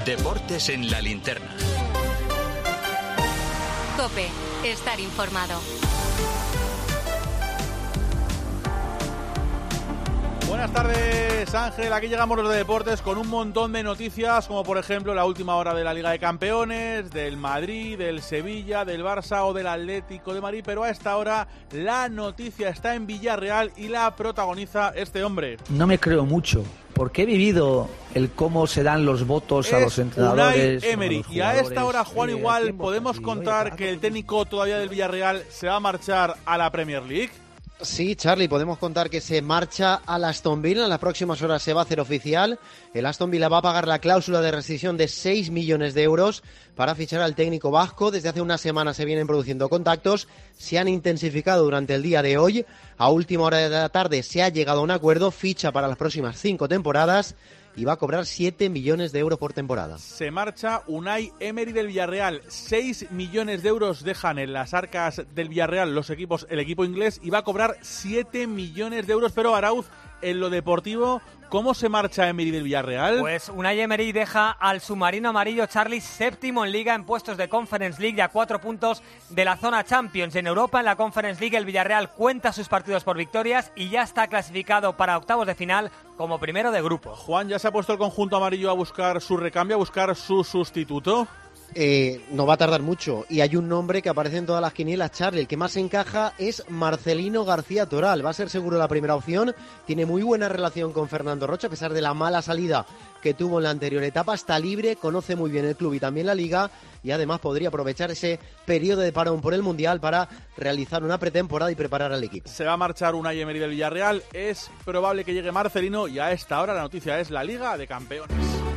Deportes en la linterna. COPE, estar informado. Buenas tardes, Ángel. Aquí llegamos los de deportes con un montón de noticias, como por ejemplo la última hora de la Liga de Campeones, del Madrid, del Sevilla, del Barça o del Atlético de Madrid, pero a esta hora la noticia está en Villarreal y la protagoniza este hombre. No me creo mucho, porque he vivido el cómo se dan los votos a los entrenadores. Unai Emery. Y a esta hora, Juan, igual podemos contar que el técnico todavía del Villarreal se va a marchar a la Premier League. Sí, Charlie, podemos contar que se marcha al Aston Villa. En las próximas horas se va a hacer oficial. El Aston Villa va a pagar la cláusula de rescisión de 6 millones de euros para fichar al técnico vasco. Desde hace una semana se vienen produciendo contactos. Se han intensificado durante el día de hoy. A última hora de la tarde se ha llegado a un acuerdo. Ficha para las próximas 5 temporadas y va a cobrar 7 millones de euros por temporada. Se marcha Unai Emery del Villarreal. 6 millones de euros dejan en las arcas del Villarreal el equipo inglés, y va a cobrar 7 millones de euros. Pero Arauz, en lo deportivo, ¿cómo se marcha Emery del Villarreal? Pues Unai Emery deja al submarino amarillo, Charlie, séptimo en Liga en puestos de Conference League y a 4 puntos de la zona Champions. En Europa, en la Conference League, el Villarreal cuenta sus partidos por victorias y ya está clasificado para octavos de final como primero de grupo. Juan, ¿ya se ha puesto el conjunto amarillo a buscar su recambio, a buscar su sustituto? No va a tardar mucho, y hay un nombre que aparece en todas las quinielas, Charlie. El que más encaja es Marcelino García Toral. Va a ser seguro la primera opción. Tiene muy buena relación con Fernando Rocha, a pesar de la mala salida que tuvo en la anterior etapa. Está libre, conoce muy bien el club y también la liga, y además podría aprovechar ese periodo de parón por el Mundial para realizar una pretemporada y preparar al equipo. Se va a marchar Unai Emery del Villarreal. Es probable que llegue Marcelino, y a esta hora la noticia es la Liga de Campeones.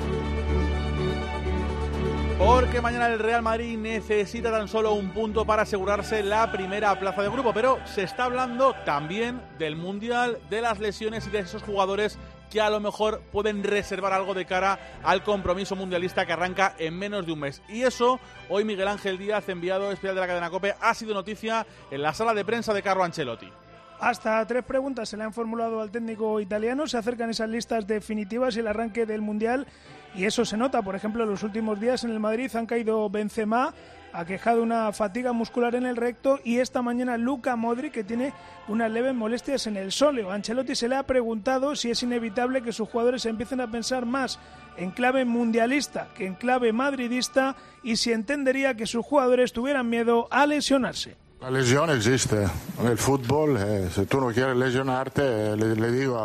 Porque mañana el Real Madrid necesita tan solo un punto para asegurarse la primera plaza de grupo. Pero se está hablando también del Mundial, de las lesiones y de esos jugadores que a lo mejor pueden reservar algo de cara al compromiso mundialista que arranca en menos de un mes. Y eso, hoy Miguel Ángel Díaz, enviado especial de la cadena COPE, ha sido noticia en la sala de prensa de Carlo Ancelotti. Hasta 3 preguntas se le han formulado al técnico italiano. Se acercan esas listas definitivas y el arranque del Mundial, y eso se nota. Por ejemplo, en los últimos días en el Madrid han caído Benzema, aquejado una fatiga muscular en el recto, y esta mañana Luka Modric, que tiene unas leves molestias en el sóleo. A Ancelotti se le ha preguntado si es inevitable que sus jugadores empiecen a pensar más en clave mundialista que en clave madridista, y si entendería que sus jugadores tuvieran miedo a lesionarse. La lesión existe en el fútbol. Si tú no quieres lesionarte, le digo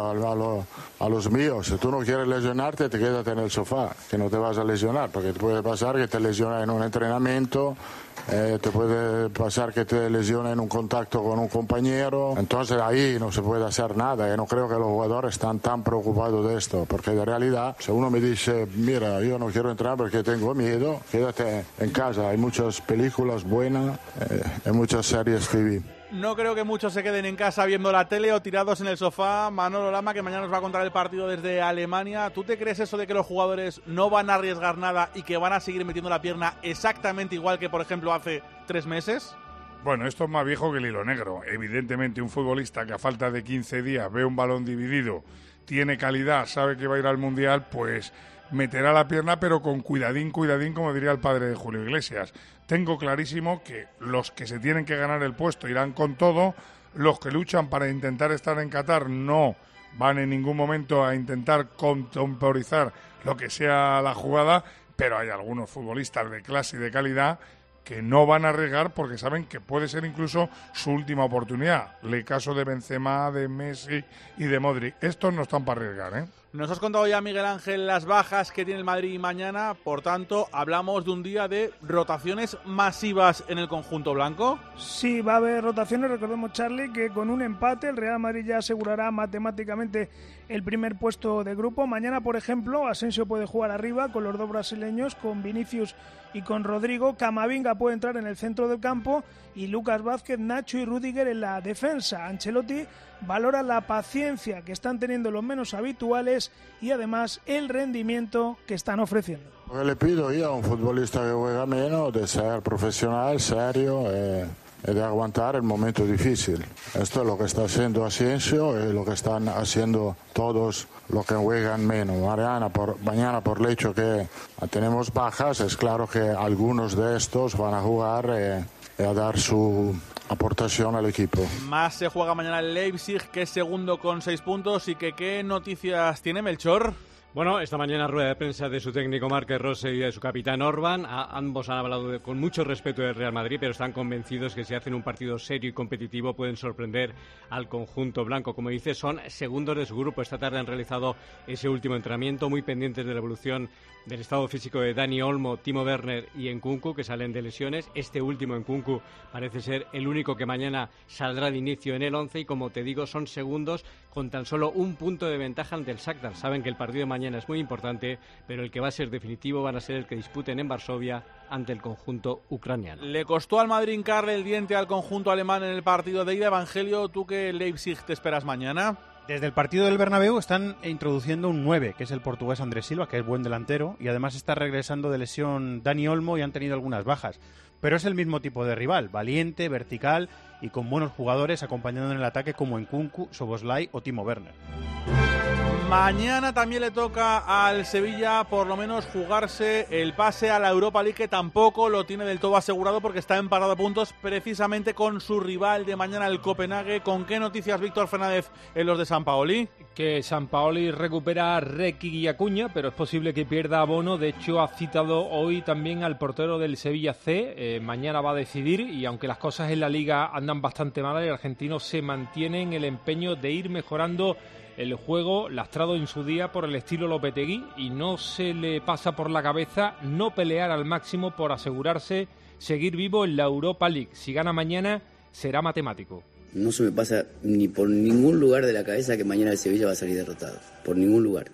a los míos, si tú no quieres lesionarte, te quédate en el sofá, que no te vas a lesionar, porque te puede pasar que te lesiones en un entrenamiento, te puede pasar que te lesiones en un contacto con un compañero. Entonces ahí no se puede hacer nada. Yo no creo que los jugadores están tan preocupados de esto, porque de realidad, si uno me dice, mira, yo no quiero entrar porque tengo miedo, quédate en casa. Hay muchas películas buenas, hay muchas series TV. No creo que muchos se queden en casa viendo la tele o tirados en el sofá. Manolo Lama, que mañana nos va a contar el partido desde Alemania. ¿Tú te crees eso de que los jugadores no van a arriesgar nada y que van a seguir metiendo la pierna exactamente igual que, por ejemplo, hace 3 meses? Bueno, esto es más viejo que el hilo negro. Evidentemente, un futbolista que a falta de 15 días ve un balón dividido, tiene calidad, sabe que va a ir al Mundial, pues meterá la pierna, pero con cuidadín, como diría el padre de Julio Iglesias. Tengo clarísimo que los que se tienen que ganar el puesto irán con todo, los que luchan para intentar estar en Qatar no van en ningún momento a intentar contemporizar lo que sea la jugada, pero hay algunos futbolistas de clase y de calidad que no van a arriesgar porque saben que puede ser incluso su última oportunidad. El caso de Benzema, de Messi y de Modric. Estos no están para arriesgar, ¿eh? Nos has contado ya, Miguel Ángel, las bajas que tiene el Madrid mañana. Por tanto, hablamos de un día de rotaciones masivas en el conjunto blanco. Sí, va a haber rotaciones. Recordemos, Charlie, que con un empate el Real Madrid ya asegurará matemáticamente el primer puesto de grupo. Mañana, por ejemplo, Asensio puede jugar arriba con los dos brasileños, con Vinicius y con Rodrigo. Camavinga puede entrar en el centro del campo y Lucas Vázquez, Nacho y Rüdiger en la defensa. Ancelotti valora la paciencia que están teniendo los menos habituales y además el rendimiento que están ofreciendo. Lo que le pido yo a un futbolista que juega menos, de ser profesional, serio, de aguantar el momento difícil. Esto es lo que está haciendo Asensio y lo que están haciendo todos los que juegan menos. Mañana por el hecho que tenemos bajas, es claro que algunos de estos van a jugar y a dar su aportación al equipo. Más se juega mañana el Leipzig, que es segundo con 6 puntos. ¿Y que qué noticias tiene Melchor? Bueno, esta mañana rueda de prensa de su técnico Marc Rose y de su capitán Orban. Ambos han hablado con mucho respeto del Real Madrid, pero están convencidos que si hacen un partido serio y competitivo pueden sorprender al conjunto blanco. Como dice, son segundos de su grupo. Esta tarde han realizado ese último entrenamiento, muy pendientes de la evolución del estado físico de Dani Olmo, Timo Werner y Nkunku, que salen de lesiones. Este último, Nkunku, parece ser el único que mañana saldrá de inicio en el 11 y, como te digo, son segundos con tan solo un punto de ventaja ante el Shakhtar. Saben que el partido de mañana es muy importante, pero el que va a ser definitivo van a ser el que disputen en Varsovia ante el conjunto ucraniano. Le costó al Madrid hincarle el diente al conjunto alemán en el partido de ida. Evangelio, ¿tú qué Leipzig te esperas mañana? Desde el partido del Bernabéu están introduciendo un 9, que es el portugués Andrés Silva, que es buen delantero, y además está regresando de lesión Dani Olmo y han tenido algunas bajas. Pero es el mismo tipo de rival, valiente, vertical y con buenos jugadores acompañando en el ataque como Nkunku, Szoboszlai o Timo Werner. Mañana también le toca al Sevilla por lo menos jugarse el pase a la Europa League, que tampoco lo tiene del todo asegurado porque está emparado a puntos precisamente con su rival de mañana, el Copenhague. ¿Con qué noticias, Víctor Fernández, en los de Sampaoli? Que Sampaoli recupera a Requi y Acuña, pero es posible que pierda a Bono. De hecho, ha citado hoy también al portero del Sevilla C. Mañana va a decidir, y aunque las cosas en la Liga andan bastante mal, el argentino se mantiene en el empeño de ir mejorando el juego, lastrado en su día por el estilo Lopetegui, y no se le pasa por la cabeza no pelear al máximo por asegurarse seguir vivo en la Europa League. Si gana mañana, será matemático. No se me pasa ni por ningún lugar de la cabeza que mañana el Sevilla va a salir derrotado. Por ningún lugar.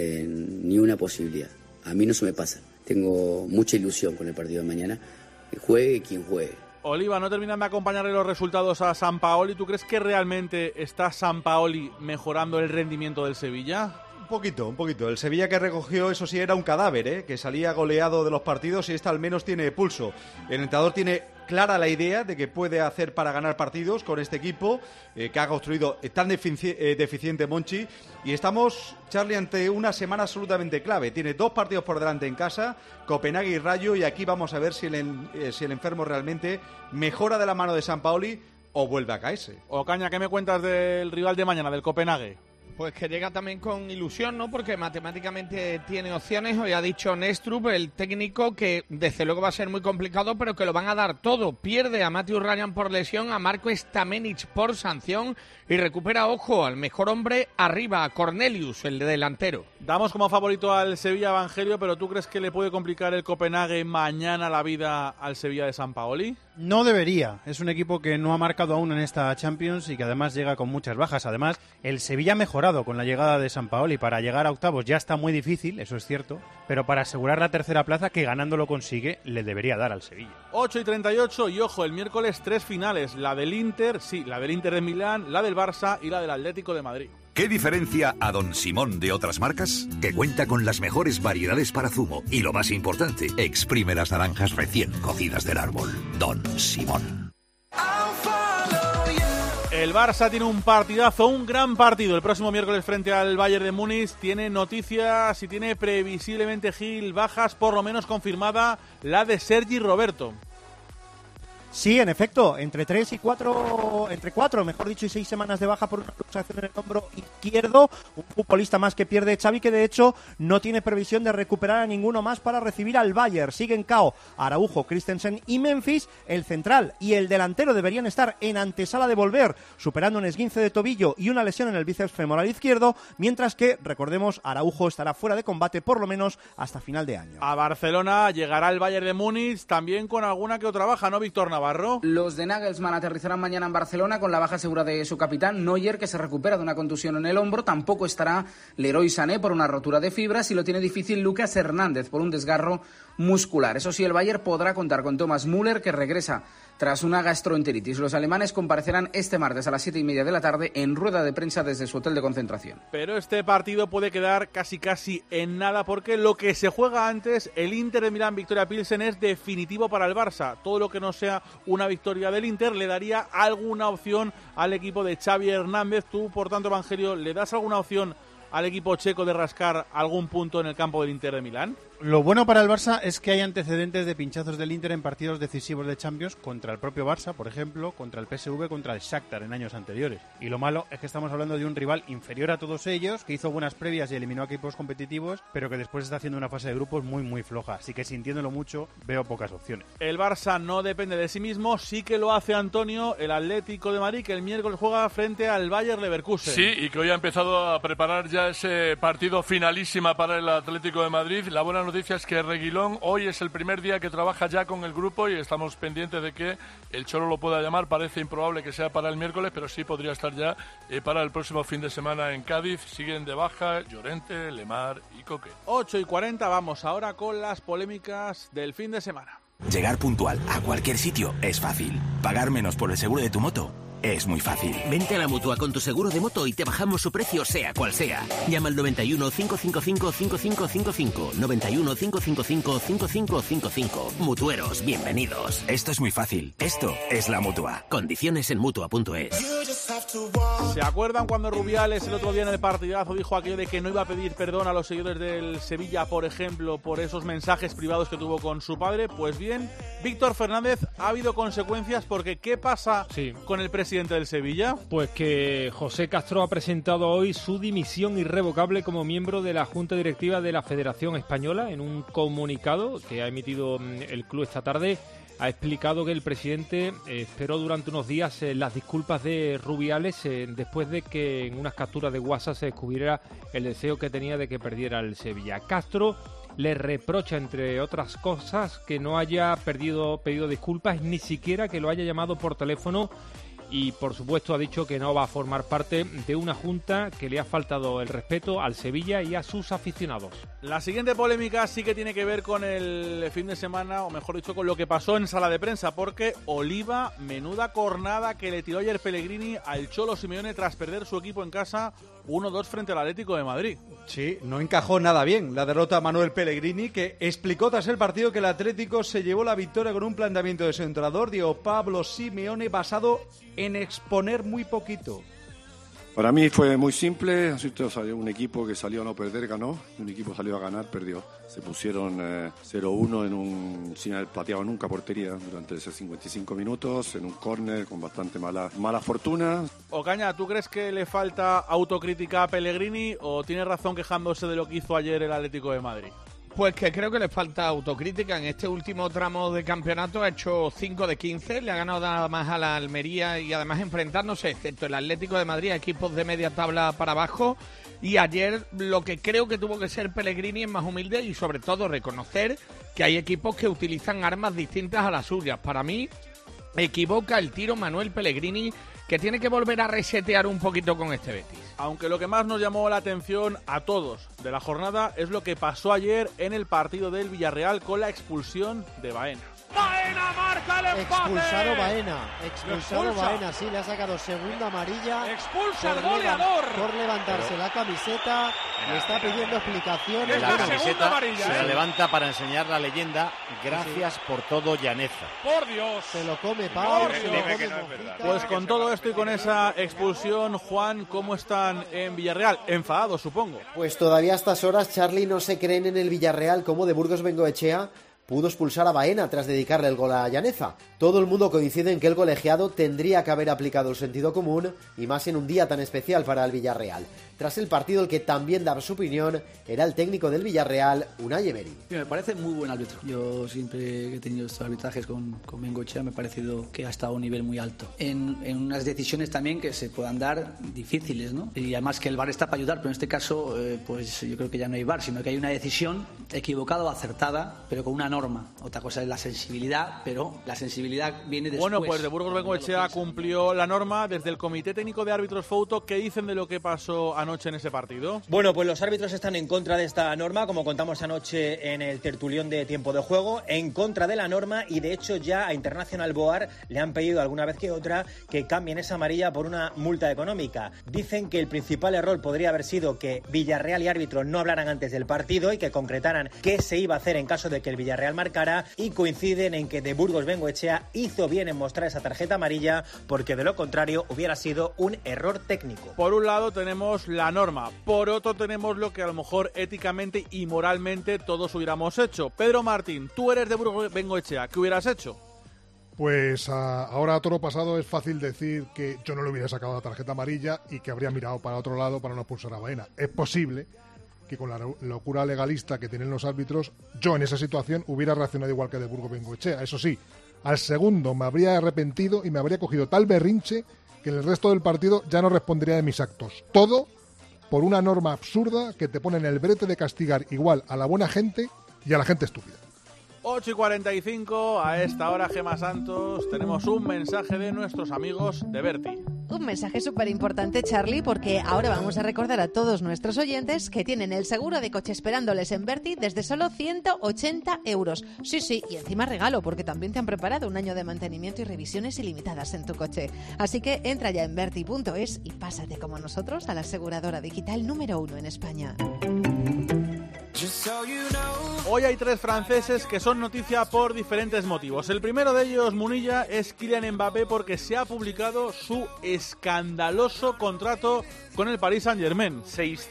Ni una posibilidad. A mí no se me pasa. Tengo mucha ilusión con el partido de mañana. Juegue quien juegue. Oliva, no terminan de acompañarle los resultados a Sampaoli. ¿Tú crees que realmente está Sampaoli mejorando el rendimiento del Sevilla? Un poquito. El Sevilla que recogió, eso sí, era un cadáver, que salía goleado de los partidos, y esta al menos tiene pulso. El entrenador tiene clara la idea de que puede hacer para ganar partidos con este equipo que ha construido tan deficiente Monchi, y estamos, Charlie, ante una semana absolutamente clave. Tiene 2 partidos por delante en casa, Copenhague y Rayo, y aquí vamos a ver si el enfermo realmente mejora de la mano de Sampaoli o vuelve a caerse. Ocaña, ¿qué me cuentas del rival de mañana, del Copenhague? Pues que llega también con ilusión, ¿no? Porque matemáticamente tiene opciones. Hoy ha dicho Nestrup, el técnico, que desde luego va a ser muy complicado, pero que lo van a dar todo. Pierde a Matthew Ryan por lesión, a Marco Stamenic por sanción, y recupera, ojo, al mejor hombre arriba, a Cornelius, el delantero. Damos como favorito al Sevilla, Evangelio, pero ¿tú crees que le puede complicar el Copenhague mañana la vida al Sevilla de Sampaoli? No debería. Es un equipo que no ha marcado aún en esta Champions y que además llega con muchas bajas. Además, el Sevilla ha mejorado con la llegada de Sampaoli. Para llegar a octavos ya está muy difícil, eso es cierto, pero para asegurar la tercera plaza, que ganando lo consigue, le debería dar al Sevilla. 8:38, y ojo, el miércoles 3 finales. La del Inter, la del Inter de Milán, la del Barça y la del Atlético de Madrid. ¿Qué diferencia a Don Simón de otras marcas? Que cuenta con las mejores variedades para zumo y, lo más importante, exprime las naranjas recién cogidas del árbol. Don Simón. El Barça tiene un partidazo, un gran partido el próximo miércoles frente al Bayern de Múnich. Tiene noticias y tiene previsiblemente, Gil, bajas, por lo menos confirmada la de Sergi Roberto. Sí, en efecto, entre 4, mejor dicho, y 6 semanas de baja por una luxación en el hombro izquierdo. Un futbolista más que pierde Xavi, que de hecho no tiene previsión de recuperar a ninguno más para recibir al Bayern. Siguen KO Araujo, Christensen y Memphis. El central y el delantero deberían estar en antesala de volver, superando un esguince de tobillo y una lesión en el bíceps femoral izquierdo, mientras que, recordemos, Araujo estará fuera de combate por lo menos hasta final de año. A Barcelona llegará el Bayern de Múnich también con alguna que otra baja, ¿no, Víctor Navarro? Los de Nagelsmann aterrizarán mañana en Barcelona con la baja segura de su capitán Neuer, que se recupera de una contusión en el hombro. Tampoco estará Leroy Sané por una rotura de fibras, y lo tiene difícil Lucas Hernández por un desgarro muscular. Eso sí, el Bayern podrá contar con Thomas Müller, que regresa tras una gastroenteritis. Los alemanes comparecerán este martes a las 7:30 de la tarde en rueda de prensa desde su hotel de concentración. Pero este partido puede quedar casi en nada, porque lo que se juega antes, el Inter de Milán Victoria Pilsen, es definitivo para el Barça. Todo lo que no sea una victoria del Inter le daría alguna opción al equipo de Xavi Hernández. Tú, por tanto, Evangelio, ¿le das alguna opción al equipo checo de rascar algún punto en el campo del Inter de Milán? Lo bueno para el Barça es que hay antecedentes de pinchazos del Inter en partidos decisivos de Champions contra el propio Barça, por ejemplo, contra el PSV, contra el Shakhtar en años anteriores. Y lo malo es que estamos hablando de un rival inferior a todos ellos, que hizo buenas previas y eliminó a equipos competitivos, pero que después está haciendo una fase de grupos muy floja. Así que, sintiéndolo mucho, veo pocas opciones. El Barça no depende de sí mismo, sí que lo hace Antonio, el Atlético de Madrid, que el miércoles juega frente al Bayer Leverkusen. Sí, y que hoy ha empezado a preparar ya ese partido finalísima para el Atlético de Madrid. La buena noticia es que Reguilón hoy es el primer día que trabaja ya con el grupo y estamos pendientes de que el Cholo lo pueda llamar. Parece improbable que sea para el miércoles, pero sí podría estar ya para el próximo fin de semana en Cádiz. Siguen de baja Llorente, Lemar y Coque. 8:40, vamos ahora con las polémicas del fin de semana. Llegar puntual a cualquier sitio es fácil. Pagar menos por el seguro de tu moto es muy fácil. Vente a la Mutua con tu seguro de moto y te bajamos su precio sea cual sea. Llama al 91 555 5555. 91 555 5555. Mutueros, bienvenidos. Esto es muy fácil. Esto es la Mutua. Condiciones en Mutua.es. ¿Se acuerdan cuando Rubiales el otro día en el partidazo dijo aquello de que no iba a pedir perdón a los seguidores del Sevilla, por ejemplo, por esos mensajes privados que tuvo con su padre? Pues bien, Víctor Fernández, ha habido consecuencias, porque ¿qué pasa con el presidente del Sevilla? Pues que José Castro ha presentado hoy su dimisión irrevocable como miembro de la Junta Directiva de la Federación Española. En un comunicado que ha emitido el club esta tarde, ha explicado que el presidente esperó durante unos días las disculpas de Rubiales después de que en unas capturas de WhatsApp se descubriera el deseo que tenía de que perdiera el Sevilla. Castro le reprocha, entre otras cosas, que no haya pedido disculpas, ni siquiera que lo haya llamado por teléfono. Y, por supuesto, ha dicho que no va a formar parte de una junta que le ha faltado el respeto al Sevilla y a sus aficionados. La siguiente polémica sí que tiene que ver con el fin de semana, o mejor dicho, con lo que pasó en sala de prensa, porque Oliva, menuda cornada que le tiró ayer Pellegrini al Cholo Simeone tras perder su equipo en casa 1-2 frente al Atlético de Madrid. Sí, no encajó nada bien la derrota a Manuel Pellegrini, que explicó tras el partido que el Atlético se llevó la victoria con un planteamiento de su entrenador, Diego Pablo Simeone, basado en exponer muy poquito. Para mí fue muy simple, salió un equipo que salió a no perder, ganó, un equipo salió a ganar, perdió. Se pusieron 0-1 sin haber pateado nunca portería durante esos 55 minutos, en un córner con bastante mala fortuna. Ocaña, ¿tú crees que le falta autocrítica a Pellegrini o tiene razón quejándose de lo que hizo ayer el Atlético de Madrid? Pues que creo que le falta autocrítica. En este último tramo de campeonato ha hecho 5 de 15, le ha ganado nada más a la Almería y además enfrentándose, excepto el Atlético de Madrid, a equipos de media tabla para abajo. Y ayer lo que creo que tuvo que ser Pellegrini es más humilde y sobre todo reconocer que hay equipos que utilizan armas distintas a las suyas. Para mí equivoca el tiro Manuel Pellegrini, que tiene que volver a resetear un poquito con este Betis. Aunque lo que más nos llamó la atención a todos de la jornada es lo que pasó ayer en el partido del Villarreal con la expulsión de Baena. Baena marca el empate. Expulsado Baena, sí, le ha sacado segunda amarilla. Expulsa al goleador. Por levantarse la camiseta y está pidiendo explicaciones. La camiseta se la levanta para enseñar la leyenda. Gracias por todo, Llaneza. Por Dios. Se lo come Pau, Pues con todo esto y con esa expulsión, Juan, ¿cómo están en Villarreal? Enfadados, supongo. Pues todavía a estas horas, Charlie, no se creen en el Villarreal como de Burgos Bengoechea pudo expulsar a Baena tras dedicarle el gol a Llaneza. Todo el mundo coincide en que el colegiado tendría que haber aplicado el sentido común, y más en un día tan especial para el Villarreal. Tras el partido, el que también daba su opinión era el técnico del Villarreal, Unai Emery. Me parece muy buen árbitro. Yo siempre que he tenido estos arbitrajes con Bengoechea me ha parecido que ha estado a un nivel muy alto. En unas decisiones también que se puedan dar difíciles, ¿no? Y además que el VAR está para ayudar, pero en este caso pues yo creo que ya no hay VAR, sino que hay una decisión equivocada o acertada, pero con una norma norma. Otra cosa es la sensibilidad, pero la sensibilidad viene después. Bueno, pues de Burgos Bengoechea cumplió la norma. Desde el Comité Técnico de Árbitros Fouto, ¿qué dicen de lo que pasó anoche en ese partido? Bueno, pues los árbitros están en contra de esta norma, como contamos anoche en el tertulión de tiempo de juego, en contra de la norma, y de hecho ya a International Board le han pedido alguna vez que otra que cambien esa amarilla por una multa económica. Dicen que el principal error podría haber sido que Villarreal y árbitros no hablaran antes del partido y que concretaran qué se iba a hacer en caso de que el Villarreal marcara, y coinciden en que de Burgos Bengoechea hizo bien en mostrar esa tarjeta amarilla, porque de lo contrario hubiera sido un error técnico. Por un lado tenemos la norma, por otro tenemos lo que a lo mejor éticamente y moralmente todos hubiéramos hecho. Pedro Martín, tú eres de Burgos Bengoechea, ¿qué hubieras hecho? Pues ahora a toro pasado es fácil decir que yo no le hubiera sacado la tarjeta amarilla y que habría mirado para otro lado para no expulsar a Baena. Es posible que con la locura legalista que tienen los árbitros, yo en esa situación hubiera reaccionado igual que de Burgos Bengoechea. Eso sí, al segundo me habría arrepentido y me habría cogido tal berrinche que en el resto del partido ya no respondería de mis actos. Todo por una norma absurda que te pone en el brete de castigar igual a la buena gente y a la gente estúpida. 8:45, a esta hora, Gemma Santos, tenemos un mensaje de nuestros amigos de Berti. Un mensaje súper importante, Charlie, porque ahora vamos a recordar a todos nuestros oyentes que tienen el seguro de coche esperándoles en Berti desde solo 180 euros. Sí, y encima regalo, porque también te han preparado un año de mantenimiento y revisiones ilimitadas en tu coche. Así que entra ya en berti.es y pásate como nosotros a la aseguradora digital número 1 en España. Hoy hay 3 franceses que son noticia por diferentes motivos. El primero de ellos, Munilla, es Kylian Mbappé, porque se ha publicado su escandaloso contrato con el Paris Saint-Germain.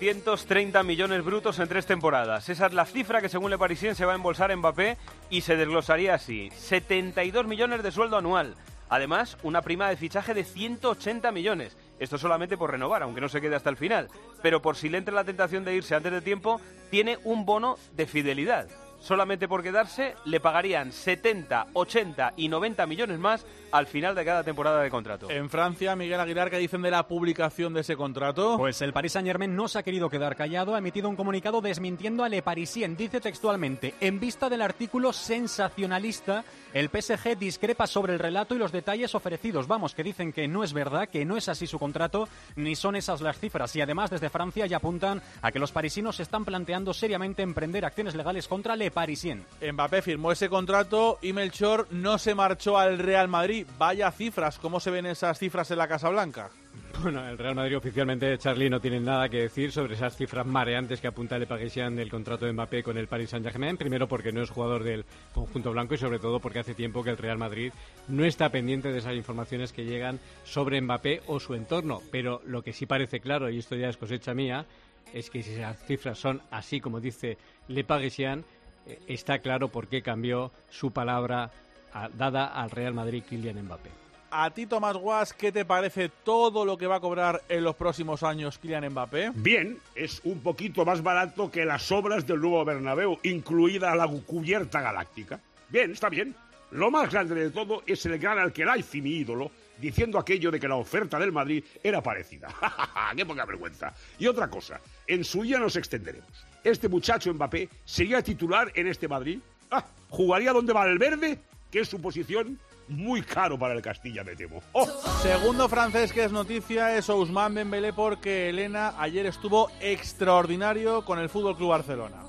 630 millones brutos en 3 temporadas. Esa es la cifra que según Le Parisien se va a embolsar Mbappé, y se desglosaría así: 72 millones de sueldo anual. Además, una prima de fichaje de 180 millones. Esto solamente por renovar, aunque no se quede hasta el final. Pero por si le entra la tentación de irse antes de tiempo, tiene un bono de fidelidad. Solamente por quedarse le pagarían 70, 80 y 90 millones más al final de cada temporada de contrato. En Francia, Miguel Aguilar, ¿qué dicen de la publicación de ese contrato? Pues el Paris Saint-Germain no se ha querido quedar callado, ha emitido un comunicado desmintiendo a Le Parisien. Dice textualmente: en vista del artículo sensacionalista, el PSG discrepa sobre el relato y los detalles ofrecidos. Vamos, que dicen que no es verdad, que no es así su contrato, ni son esas las cifras. Y además, desde Francia ya apuntan a que los parisinos se están planteando seriamente emprender acciones legales contra Le Parisien. Mbappé firmó ese contrato y Melchor no se marchó al Real Madrid. Vaya cifras, ¿cómo se ven esas cifras en la Casa Blanca? Bueno, el Real Madrid oficialmente, Charlie, no tiene nada que decir sobre esas cifras mareantes que apunta Le Parisien del contrato de Mbappé con el Paris Saint-Germain. Primero porque no es jugador del conjunto blanco y sobre todo porque hace tiempo que el Real Madrid no está pendiente de esas informaciones que llegan sobre Mbappé o su entorno. Pero lo que sí parece claro, y esto ya es cosecha mía, es que si esas cifras son así como dice Le Parisien, está claro por qué cambió su palabra dada al Real Madrid Kylian Mbappé. A ti, Tomás Guas, ¿qué te parece todo lo que va a cobrar en los próximos años Kylian Mbappé? Bien, es un poquito más barato que las obras del nuevo Bernabéu, incluida la cubierta galáctica. Bien, está bien. Lo más grande de todo es el gran Al-Khelaifi, mi ídolo, diciendo aquello de que la oferta del Madrid era parecida. ¡Qué poca vergüenza! Y otra cosa, en su día nos extenderemos. ¿Este muchacho Mbappé sería titular en este Madrid? ¿Jugaría donde Valverde, que es su posición? Muy caro para el Castilla, me temo. ¡Oh! Segundo francés que es noticia es Ousmane Dembélé, porque Elena ayer estuvo extraordinario con el Fútbol Club Barcelona.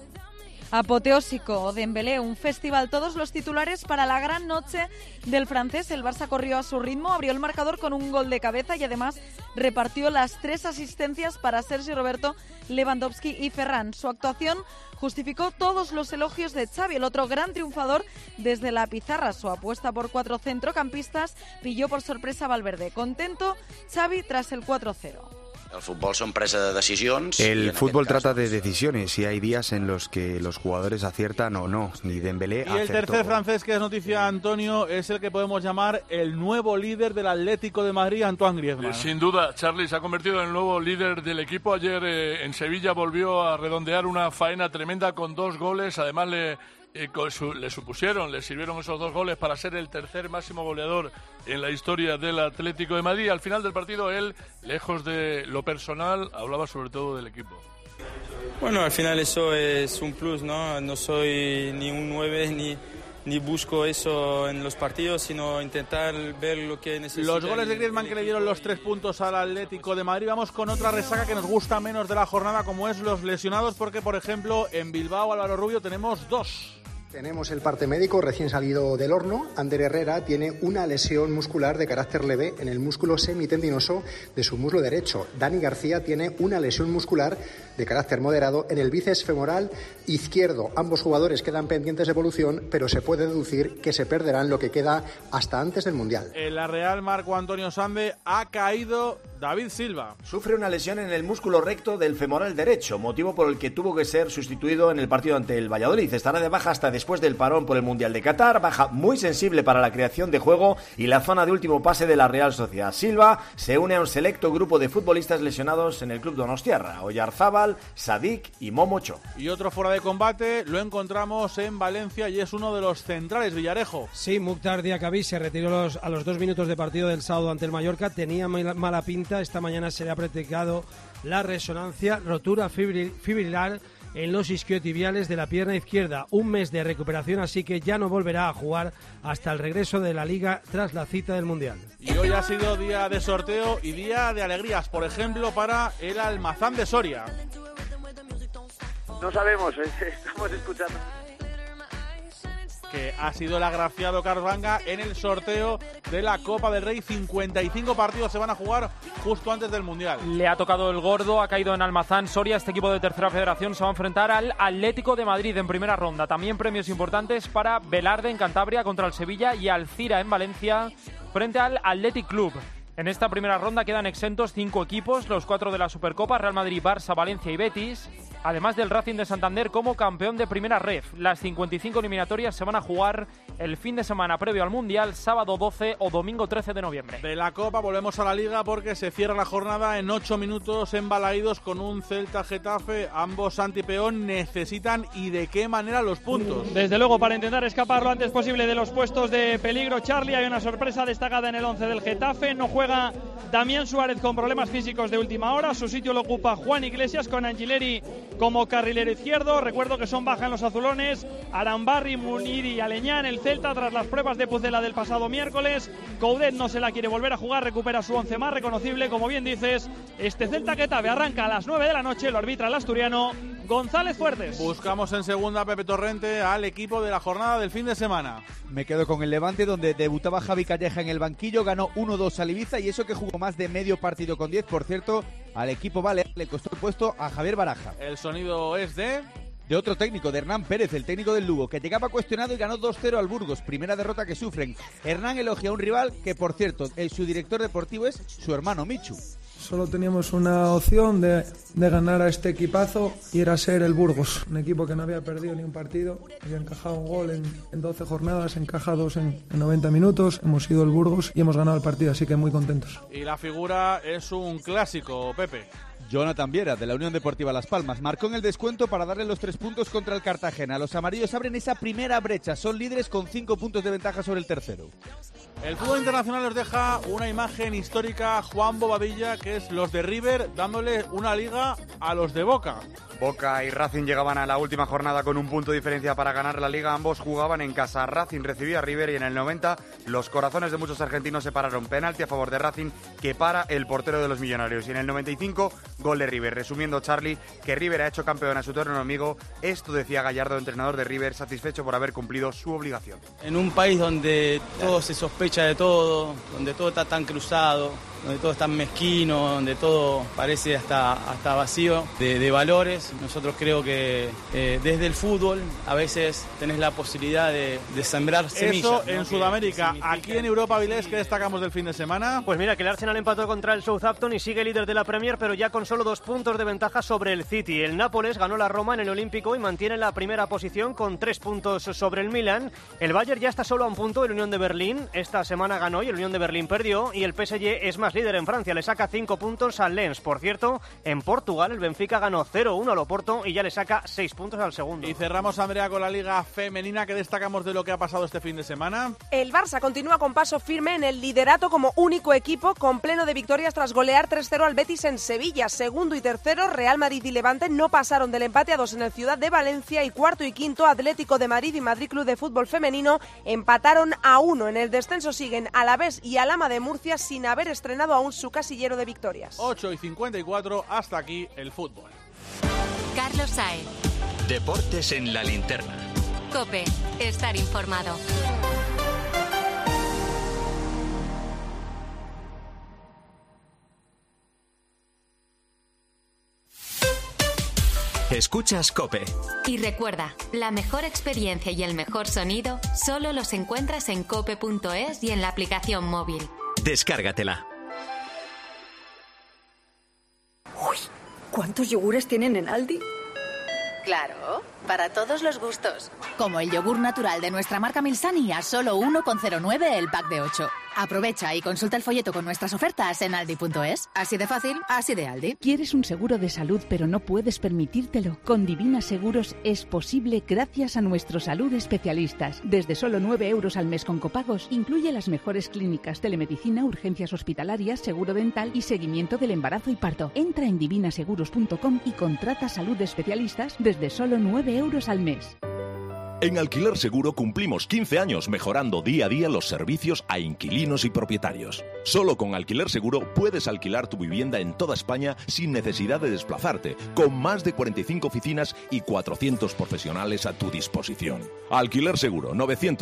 Apoteósico, Dembélé, un festival, todos los titulares para la gran noche del francés. El Barça corrió a su ritmo, abrió el marcador con un gol de cabeza y además repartió las 3 asistencias para Sergi Roberto, Lewandowski y Ferran. Su actuación justificó todos los elogios de Xavi, el otro gran triunfador desde la pizarra. Su apuesta por 4 centrocampistas pilló por sorpresa a Valverde. Contento Xavi tras el 4-0. El fútbol son presa de decisiones. El fútbol trata de decisiones y hay días en los que los jugadores aciertan o no. Ni Dembélé acertó. Y el tercer francés que es noticia, Antonio, es el que podemos llamar el nuevo líder del Atlético de Madrid, Antoine Griezmann. Sin duda, Charlie se ha convertido en el nuevo líder del equipo. Ayer en Sevilla volvió a redondear una faena tremenda con 2 goles. Además le sirvieron esos 2 goles para ser el tercer máximo goleador en la historia del Atlético de Madrid. Al final del partido él, lejos de lo personal, hablaba sobre todo del equipo. Bueno, al final eso es un plus, ¿no? No soy ni un 9 ni busco eso en los partidos, sino intentar ver lo que necesita. Los goles de Griezmann que le dieron los 3 puntos al Atlético de Madrid. Vamos con otra resaca que nos gusta menos de la jornada, como es los lesionados, porque por ejemplo en Bilbao, Álvaro Rubio, tenemos 2. Tenemos el parte médico recién salido del horno. Ander Herrera tiene una lesión muscular de carácter leve en el músculo semitendinoso de su muslo derecho. Dani García tiene una lesión muscular de carácter moderado en el bíceps femoral izquierdo. Ambos jugadores quedan pendientes de evolución, pero se puede deducir que se perderán lo que queda hasta antes del Mundial. En la Real, Marco Antonio Sande, ha caído David Silva. Sufre una lesión en el músculo recto del femoral derecho, motivo por el que tuvo que ser sustituido en el partido ante el Valladolid. Estará de baja hasta después del parón por el Mundial de Qatar, baja muy sensible para la creación de juego y la zona de último pase de la Real Sociedad. Silva se une a un selecto grupo de futbolistas lesionados en el club donostiarra: Oyarzábal, Sadik y Momocho. Y otro fuera de combate lo encontramos en Valencia y es uno de los centrales, Villarejo. Sí, Mukhtar Diakabi se retiró a los 2 minutos de partido del sábado ante el Mallorca. Tenía mala pinta. Esta mañana se le ha practicado la resonancia, rotura fibrilar en los isquiotibiales de la pierna izquierda. Un mes de recuperación, así que ya no volverá a jugar hasta el regreso de la Liga tras la cita del Mundial. Y hoy ha sido día de sorteo y día de alegrías, por ejemplo, para el Almazán de Soria. No sabemos, estamos escuchando. Que ha sido el agraciado Carlos Vanga en el sorteo de la Copa del Rey. 55 partidos se van a jugar justo antes del Mundial. Le ha tocado el gordo, ha caído en Almazán Soria. Este equipo de Tercera Federación se va a enfrentar al Atlético de Madrid en primera ronda. También premios importantes para Velarde en Cantabria contra el Sevilla y Alcira en Valencia frente al Athletic Club. En esta primera ronda quedan exentos 5 equipos, los 4 de la Supercopa: Real Madrid, Barça, Valencia y Betis, además del Racing de Santander como campeón de primera ref. Las 55 eliminatorias se van a jugar el fin de semana previo al Mundial, sábado 12 o domingo 13 de noviembre. De la Copa volvemos a la Liga porque se cierra la jornada en 8 minutos en Balaídos con un Celta-Getafe. Ambos antipeón necesitan, y de qué manera, los puntos. Desde luego, para intentar escapar lo antes posible de los puestos de peligro, Charlie, hay una sorpresa destacada en el 11 del Getafe. No juega Damián Suárez con problemas físicos de última hora. Su sitio lo ocupa Juan Iglesias con Angileri como carrilero izquierdo. Recuerdo que son baja en los azulones Arambarri, Muniri y Aleñá en el Celta tras las pruebas de Pucela del pasado miércoles. Coudet no se la quiere volver a jugar, recupera su 11 más reconocible. Como bien dices, este Celta-Getafe arranca a las 9 de la noche, lo arbitra el asturiano González Fuertes. Buscamos en segunda, Pepe Torrente, al equipo de la jornada del fin de semana. Me quedo con el Levante, donde debutaba Javi Calleja en el banquillo, ganó 1-2 al Ibiza, y eso que jugó más de medio partido con 10. Por cierto, al equipo balear le costó el puesto a Javier Baraja. El sonido es de otro técnico, de Hernán Pérez, el técnico del Lugo, que llegaba cuestionado y ganó 2-0 al Burgos, primera derrota que sufren. Hernán elogia a un rival que, por cierto, su director deportivo es su hermano Michu. Solo teníamos una opción de ganar a este equipazo, y era ser el Burgos, un equipo que no había perdido ni un partido, había encajado un gol en 12 jornadas, encajados en 90 minutos, hemos sido el Burgos y hemos ganado el partido, así que muy contentos. Y la figura es un clásico, Pepe. Jonathan Viera, de la Unión Deportiva Las Palmas, marcó en el descuento para darle los 3 puntos contra el Cartagena. Los amarillos abren esa primera brecha, son líderes con 5 puntos de ventaja sobre el tercero. El fútbol internacional nos deja una imagen histórica, Juan Bobadilla, que es los de River dándole una liga a los de Boca. Boca y Racing llegaban a la última jornada con un punto de diferencia para ganar la liga. Ambos jugaban en casa. Racing recibía a River y en el 90 los corazones de muchos argentinos se pararon. Penalti a favor de Racing que para el portero de los Millonarios. Y en el 95, gol de River. Resumiendo, Charlie, que River ha hecho campeón a su torneo enemigo. Esto decía Gallardo, entrenador de River, satisfecho por haber cumplido su obligación. En un país donde todo se sospecha de todo, donde todo está tan cruzado, donde todo es tan mezquino, donde todo parece hasta vacío de valores. Nosotros creo que desde el fútbol a veces tenés la posibilidad de sembrar semillas. Eso en Sudamérica. Aquí en Europa, Vilés, ¿qué destacamos del fin de semana? Pues mira, que el Arsenal empató contra el Southampton y sigue líder de la Premier, pero ya con solo 2 puntos de ventaja sobre el City. El Nápoles ganó la Roma en el Olímpico y mantiene la primera posición con 3 puntos sobre el Milan. El Bayern ya está solo a un punto del Unión de Berlín. Esta semana ganó y el Unión de Berlín perdió, y el PSG es más Brujas, líder en Francia, le saca 5 puntos al Lens. Por cierto, en Portugal el Benfica ganó 0-1 al Oporto y ya le saca 6 puntos al segundo. Y cerramos, Andrea, con la Liga Femenina. ¿Qué destacamos de lo que ha pasado este fin de semana? El Barça continúa con paso firme en el liderato como único equipo, con pleno de victorias tras golear 3-0 al Betis en Sevilla. Segundo y tercero, Real Madrid y Levante no pasaron del empate a 2 en el Ciudad de Valencia, y cuarto y quinto, Atlético de Madrid y Madrid Club de Fútbol Femenino empataron a 1. En el descenso siguen Alavés y Alhama de Murcia sin haber estrenado aún su casillero de victorias. 8:54, hasta aquí el fútbol. Carlos Saez. Deportes en la linterna. COPE, estar informado. Escuchas COPE. Y recuerda, la mejor experiencia y el mejor sonido solo los encuentras en cope.es y en la aplicación móvil. Descárgatela. Uy, ¿cuántos yogures tienen en Aldi? Claro, para todos los gustos. Como el yogur natural de nuestra marca Milsani a solo 1,09 el pack de 8. Aprovecha y consulta el folleto con nuestras ofertas en aldi.es. Así de fácil, así de Aldi. ¿Quieres un seguro de salud pero no puedes permitírtelo? Con Divina Seguros es posible gracias a nuestros salud especialistas. Desde solo 9 euros al mes con copagos, incluye las mejores clínicas, telemedicina, urgencias hospitalarias, seguro dental y seguimiento del embarazo y parto. Entra en divinaseguros.com y contrata salud especialistas desde solo 9 euros al mes. En Alquiler Seguro cumplimos 15 años mejorando día a día los servicios a inquilinos y propietarios. Solo con Alquiler Seguro puedes alquilar tu vivienda en toda España sin necesidad de desplazarte, con más de 45 oficinas y 400 profesionales a tu disposición. Alquiler Seguro,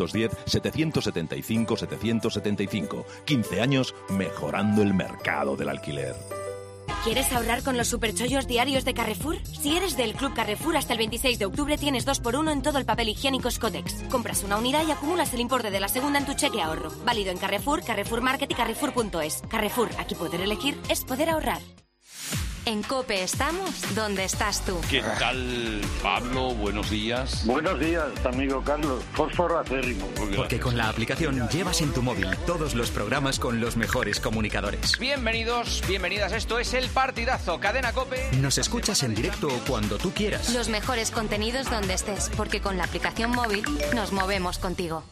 910-775-775. 15 años mejorando el mercado del alquiler. ¿Quieres ahorrar con los superchollos diarios de Carrefour? Si eres del Club Carrefour, hasta el 26 de octubre tienes 2x1 en todo el papel higiénico Scotex. Compras una unidad y acumulas el importe de la segunda en tu cheque ahorro. Válido en Carrefour, Carrefour Market y Carrefour.es. Carrefour, aquí poder elegir es poder ahorrar. En COPE estamos donde estás tú. ¿Qué tal, Pablo? Buenos días. Buenos días, amigo Carlos. Fósforo acérrimo. Porque con la aplicación llevas en tu móvil todos los programas con los mejores comunicadores. Bienvenidos, bienvenidas. Esto es El Partidazo, Cadena COPE. Nos escuchas en directo cuando tú quieras. Los mejores contenidos donde estés, porque con la aplicación móvil nos movemos contigo.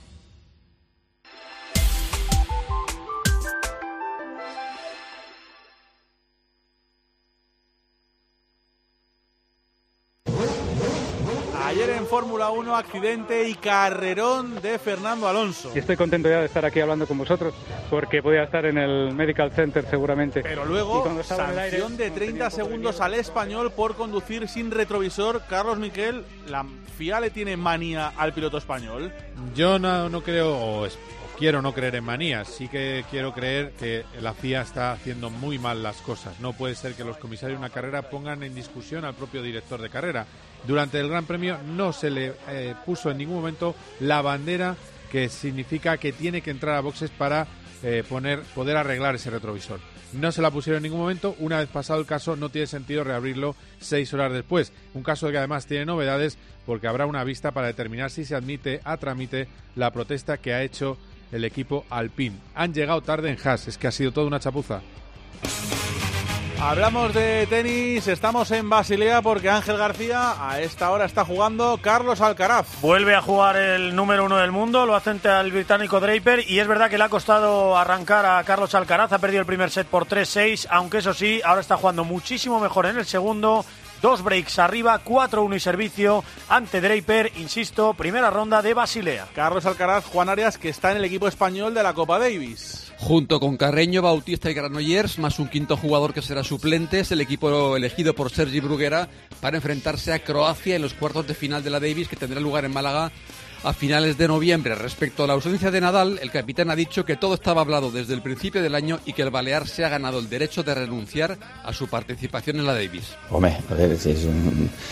Ayer en Fórmula 1, accidente y carrerón de Fernando Alonso. Y estoy contento ya de estar aquí hablando con vosotros, porque podía estar en el Medical Center seguramente. Pero luego, sanción de 30 segundos al español por conducir sin retrovisor. Carlos Miquel, ¿la FIA le tiene manía al piloto español? Yo no creo, o quiero no creer en manías. Sí que quiero creer que la FIA está haciendo muy mal las cosas. No puede ser que los comisarios de una carrera pongan en discusión al propio director de carrera. Durante el Gran Premio no se le puso en ningún momento la bandera que significa que tiene que entrar a boxes para poder arreglar ese retrovisor. No se la pusieron en ningún momento. Una vez pasado el caso, no tiene sentido reabrirlo 6 horas después. Un caso que además tiene novedades, porque habrá una vista para determinar si se admite a trámite la protesta que ha hecho el equipo Alpine. Han llegado tarde en Haas, es que ha sido toda una chapuza. Hablamos de tenis, estamos en Basilea porque Ángel García a esta hora está jugando Carlos Alcaraz. Vuelve a jugar el número 1 del mundo, lo hace ante el británico Draper, y es verdad que le ha costado arrancar a Carlos Alcaraz, ha perdido el primer set por 3-6, aunque eso sí, ahora está jugando muchísimo mejor en el segundo. 2 breaks arriba, 4-1 y servicio ante Draper, insisto, primera ronda de Basilea. Carlos Alcaraz, Juan Arias, que está en el equipo español de la Copa Davis. Junto con Carreño, Bautista y Granollers, más un quinto jugador que será suplente, es el equipo elegido por Sergi Bruguera para enfrentarse a Croacia en los cuartos de final de la Davis, que tendrá lugar en Málaga a finales de noviembre. Respecto a la ausencia de Nadal, el capitán ha dicho que todo estaba hablado desde el principio del año y que el balear se ha ganado el derecho de renunciar a su participación en la Davis. Hombre, es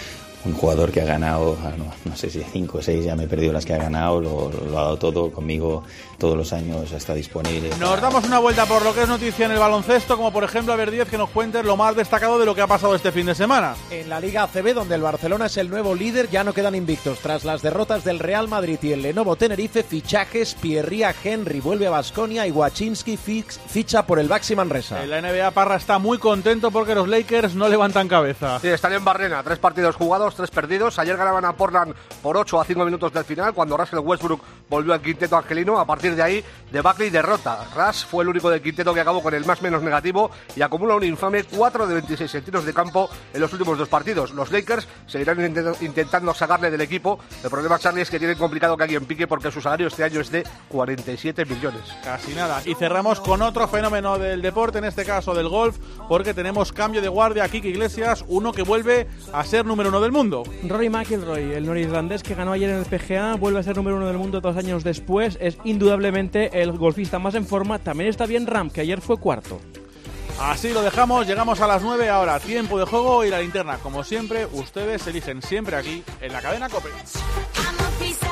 un jugador que ha ganado, no sé si 5 o 6, ya me he perdido las que ha ganado, lo ha dado todo conmigo todos los años, está disponible. Nos damos una vuelta por lo que es noticia en el baloncesto, como por ejemplo, a ver, 10, que nos cuentes lo más destacado de lo que ha pasado este fin de semana. En la Liga ACB, donde el Barcelona es el nuevo líder, ya no quedan invictos. Tras las derrotas del Real Madrid y el Lenovo Tenerife, fichajes, Pierría Henry vuelve a Baskonia y Wachinski ficha por el Baxi Manresa. En la NBA, Parra está muy contento porque los Lakers no levantan cabeza. Sí, están en Barrena, 3 partidos jugados, 3 perdidos. Ayer ganaban a Portland por 8 a 5 minutos del final, cuando Russell Westbrook volvió al quinteto angelino. A partir de ahí, debacle y derrota. Russ fue el único del quinteto que acabó con el más menos negativo y acumula un infame 4 de 26 en tiros de campo en los últimos 2 partidos. Los Lakers seguirán intentando sacarle del equipo. El problema, Charlie, es que tienen complicado que alguien pique porque su salario este año es de 47 millones. Casi nada. Y cerramos con otro fenómeno del deporte, en este caso del golf, porque tenemos cambio de guardia. Kike Iglesias, uno que vuelve a ser número 1 del mundo. Rory McIlroy, el norirlandés que ganó ayer en el PGA, vuelve a ser número 1 del mundo 2 años después. Es indudablemente el golfista más en forma. También está bien Ram, que ayer fue cuarto. Así lo dejamos, llegamos a las 9, ahora tiempo de juego y la linterna. Como siempre, ustedes eligen siempre aquí en la cadena COPE.